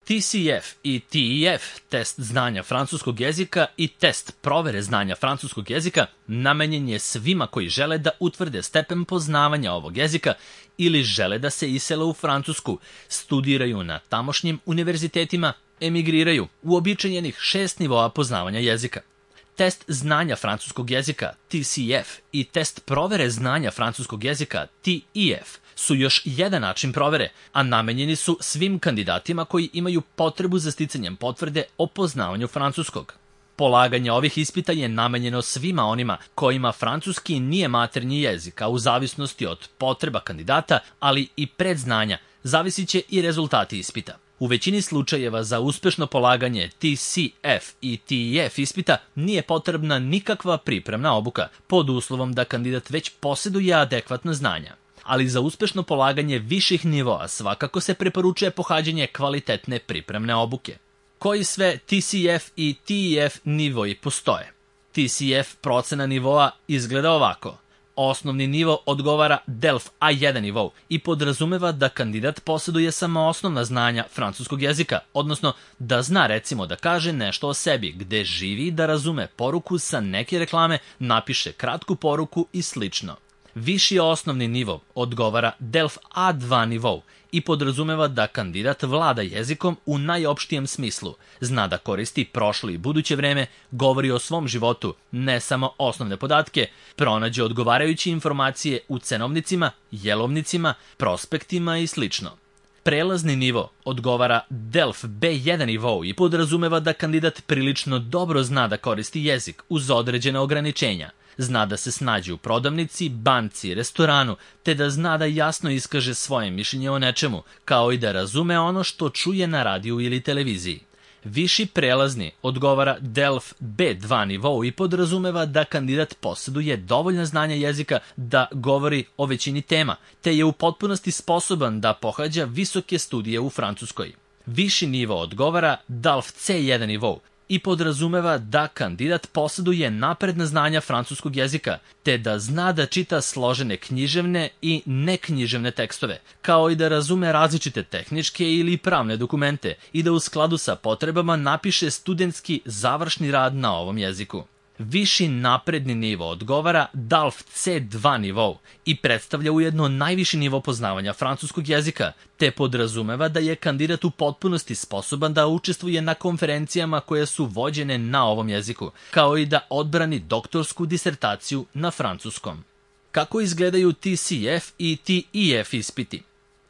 TCF i TEF, test znanja francuskog jezika i test provere znanja francuskog jezika, namenjen je svima koji žele da utvrde stepen poznavanja ovog jezika ili žele da se isele u Francusku, studiraju na tamošnjim univerzitetima, emigriraju, uobičajenih 6 nivoa poznavanja jezika. Test znanja francuskog jezika, TCF, i test provere znanja francuskog jezika, TEF, su još jedan način provere, a namenjeni su svim kandidatima koji imaju potrebu za sticanjem potvrde o poznavanju francuskog. Polaganje ovih ispita je namenjeno svima onima kojima francuski nije maternji jezik, a u zavisnosti od potreba kandidata, ali i predznanja, zavisit će i rezultati ispita. U većini slučajeva za uspešno polaganje TCF i TEF ispita nije potrebna nikakva pripremna obuka, pod uslovom da kandidat već posjeduje adekvatna znanja. Ali za uspešno polaganje viših nivoa svakako se preporučuje pohađanje kvalitetne pripremne obuke. Koji sve TCF i TEF nivoi postoje? TCF procena nivoa izgleda ovako. Osnovni nivo odgovara DELF A1 nivou i podrazumeva da kandidat posjeduje samo osnovna znanja francuskog jezika, odnosno da zna recimo da kaže nešto o sebi, gde živi, da razume poruku sa neke reklame, napiše kratku poruku i slično. Viši osnovni nivo odgovara DELF A2 nivou i podrazumeva da kandidat vlada jezikom u najopštijem smislu, zna da koristi prošlo i buduće vreme, govori o svom životu, ne samo osnovne podatke, pronađe odgovarajuće informacije u cenovnicima, jelovnicima, prospektima i slično. Prelazni nivo odgovara DELF B1 nivou i podrazumeva da kandidat prilično dobro zna da koristi jezik uz određene ograničenja. Zna da se snađe u prodavnici, banci, restoranu, te da zna da jasno iskaže svoje mišljenje o nečemu, kao i da razume ono što čuje na radiju ili televiziji. Viši prelazni odgovara DELF B2 nivou i podrazumeva da kandidat posjeduje dovoljna znanja jezika da govori o većini tema, te je u potpunosti sposoban da pohađa visoke studije u Francuskoj. Viši nivo odgovara DELF C1 nivou i podrazumeva da kandidat posjeduje napredna znanja francuskog jezika, te da zna da čita složene književne i neknjiževne tekstove, kao i da razume različite tehničke ili pravne dokumente i da u skladu sa potrebama napiše studentski završni rad na ovom jeziku. Viši napredni nivo odgovara DELF C2 nivou i predstavlja ujedno najviši nivo poznavanja francuskog jezika, te podrazumeva da je kandidat u potpunosti sposoban da učestvuje na konferencijama koje su vođene na ovom jeziku, kao i da odbrani doktorsku disertaciju na francuskom. Kako izgledaju TCF i TEF ispiti?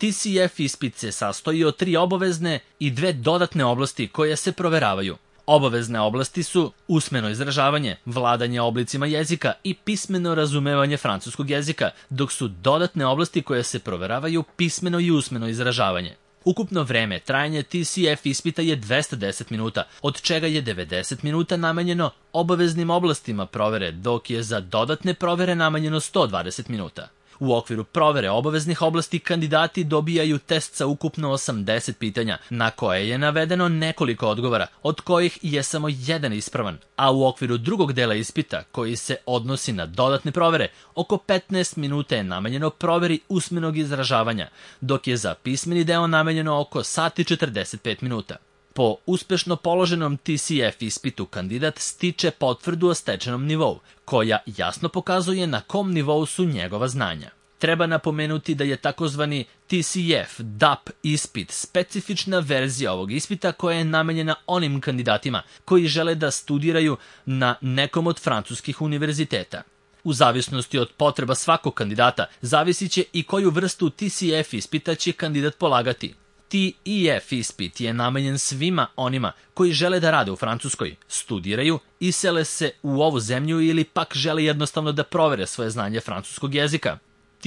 TCF ispit se sastoji od 3 obavezne i 2 dodatne oblasti koje se proveravaju. Obavezne oblasti su usmeno izražavanje, vladanje oblicima jezika i pismeno razumevanje francuskog jezika, dok su dodatne oblasti koje se proveravaju pismeno i usmeno izražavanje. Ukupno vreme trajanja TCF ispita je 210 minuta, od čega je 90 minuta namenjeno obaveznim oblastima provere, dok je za dodatne provere namenjeno 120 minuta. U okviru provere obaveznih oblasti kandidati dobijaju test sa ukupno 80 pitanja, na koje je navedeno nekoliko odgovora, od kojih je samo jedan ispravan, a u okviru drugog dela ispita, koji se odnosi na dodatne provere, oko 15 minuta je namenjeno proveri usmenog izražavanja, dok je za pismeni deo namenjeno oko sat i 45 minuta. Po uspešno položenom TCF ispitu kandidat stiče potvrdu o stečenom nivou, koja jasno pokazuje na kom nivou su njegova znanja. Treba napomenuti da je takozvani TCF DAP ispit specifična verzija ovog ispita koja je namenjena onim kandidatima koji žele da studiraju na nekom od francuskih univerziteta. U zavisnosti od potreba svakog kandidata, zavisit će i koju vrstu TCF ispita će kandidat polagati. TEF ispit je namenjen svima onima koji žele da rade u Francuskoj, studiraju, isele se u ovu zemlju ili pak žele jednostavno da provere svoje znanje francuskog jezika.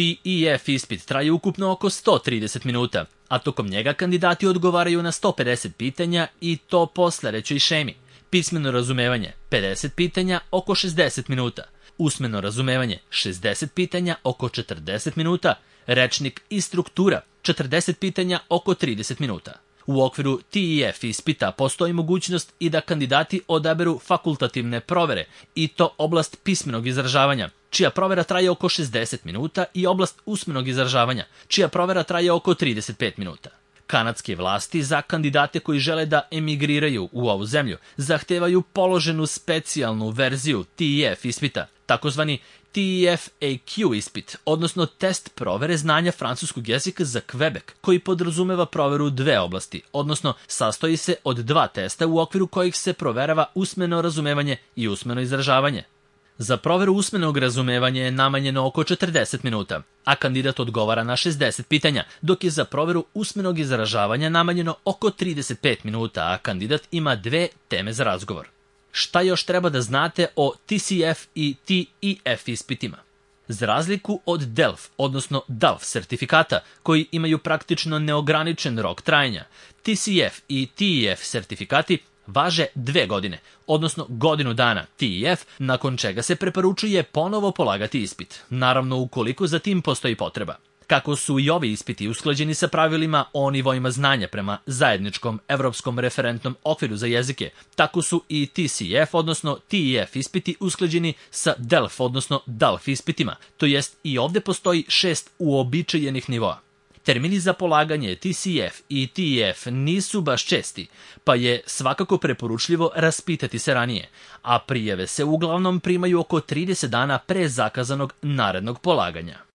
TEF ispit traje ukupno oko 130 minuta, a tokom njega kandidati odgovaraju na 150 pitanja i to po sledećoj šemi. Pismeno razumevanje 50 pitanja oko 60 minuta, usmeno razumevanje 60 pitanja oko 40 minuta, rečnik i struktura 40 pitanja oko 30 minuta. U okviru TEF ispita postoji mogućnost i da kandidati odaberu fakultativne provere, i to oblast pismenog izražavanja, čija provera traje oko 60 minuta, i oblast usmenog izražavanja, čija provera traje oko 35 minuta. Kanadske vlasti za kandidate koji žele da emigriraju u ovu zemlju zahtevaju položenu specijalnu verziju TEF ispita, takozvani TEF AQ ispit, odnosno test provere znanja francuskog jezika za Quebec, koji podrazumeva proveru dve oblasti, odnosno sastoji se od dva testa u okviru kojih se proverava usmeno razumevanje i usmeno izražavanje. Za proveru usmenog razumevanja je namenjeno oko 40 minuta, a kandidat odgovara na 60 pitanja, dok je za proveru usmenog izražavanja namenjeno oko 35 minuta, a kandidat ima dve teme za razgovor. Šta još treba da znate o TCF i TEF ispitima? Za razliku od DELF, odnosno DALF sertifikata, koji imaju praktično neograničen rok trajanja, TCF i TEF sertifikati važe 2 godine, odnosno godinu dana TEF, nakon čega se preporučuje ponovo polagati ispit, naravno ukoliko za tim postoji potreba. Kako su i ovi ispiti usklađeni sa pravilima o nivoima znanja prema zajedničkom evropskom referentnom okviru za jezike, tako su i TCF, odnosno TEF ispiti usklađeni sa DELF, odnosno DALF ispitima, to jest i ovde postoji 6 uobičajenih nivoa. Termini za polaganje TCF i TEF nisu baš česti, pa je svakako preporučljivo raspitati se ranije, a prijave se uglavnom primaju oko 30 dana pre zakazanog narednog polaganja.